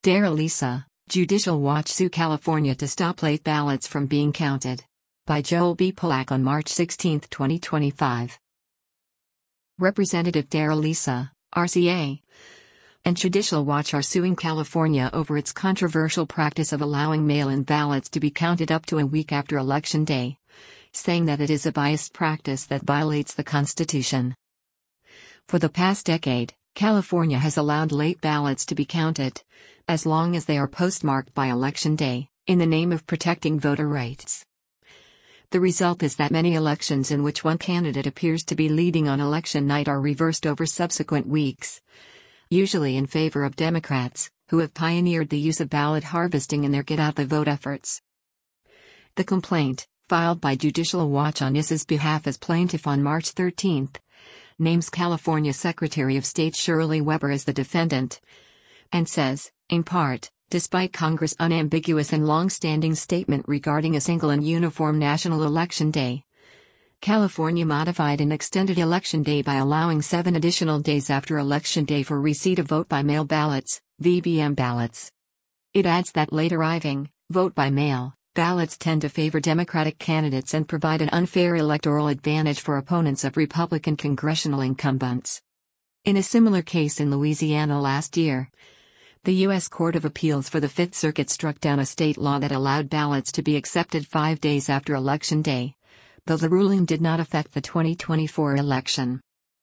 Dare Lisa, Judicial Watch sue California to stop late ballots from being counted. By Joel B. Polak on March 16, 2025. Representative Dare Lisa, RCA, and Judicial Watch are suing California over its controversial practice of allowing mail-in ballots to be counted up to a week after Election Day, saying that it is a biased practice that violates the Constitution. For the past decade, California has allowed late ballots to be counted, as long as they are postmarked by Election Day, in the name of protecting voter rights. The result is that many elections in which one candidate appears to be leading on election night are reversed over subsequent weeks, usually in favor of Democrats, who have pioneered the use of ballot harvesting in their get-out-the-vote efforts. The complaint, filed by Judicial Watch on IS's behalf as plaintiff on March 13, names California Secretary of State Shirley Weber as the defendant, and says, in part, despite Congress' unambiguous and long-standing statement regarding a single and uniform national election day, California modified an extended election day by allowing 7 additional days after Election Day for receipt of vote-by-mail ballots, VBM ballots. It adds that late-arriving, vote-by-mail ballots tend to favor Democratic candidates and provide an unfair electoral advantage for opponents of Republican congressional incumbents. In a similar case in Louisiana last year, the U.S. Court of Appeals for the Fifth Circuit struck down a state law that allowed ballots to be accepted 5 days after Election Day, though the ruling did not affect the 2024 election.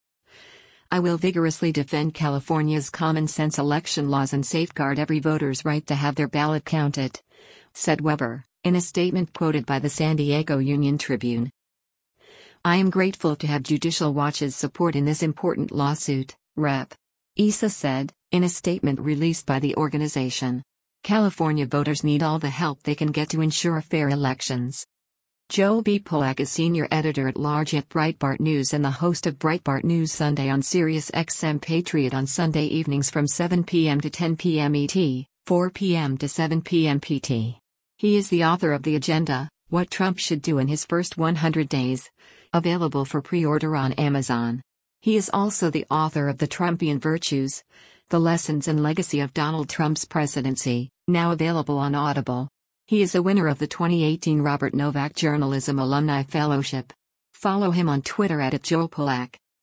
I will vigorously defend California's common-sense election laws and safeguard every voter's right to have their ballot counted, said Weber, in a statement quoted by the San Diego Union Tribune. I am grateful to have Judicial Watch's support in this important lawsuit, Rep. ISA said, in a statement released by the organization. California voters need all the help they can get to ensure fair elections. Joel B. Polak is senior editor-at-large at Breitbart News and the host of Breitbart News Sunday on Sirius XM Patriot on Sunday evenings from 7 p.m. to 10 p.m. ET, 4 p.m. to 7 p.m. PT. He is the author of The Agenda, What Trump Should Do in His First 100 Days, available for pre-order on Amazon. He is also the author of The Trumpian Virtues, The Lessons and Legacy of Donald Trump's Presidency, now available on Audible. He is a winner of the 2018 Robert Novak Journalism Alumni Fellowship. Follow him on Twitter @JoelPolak.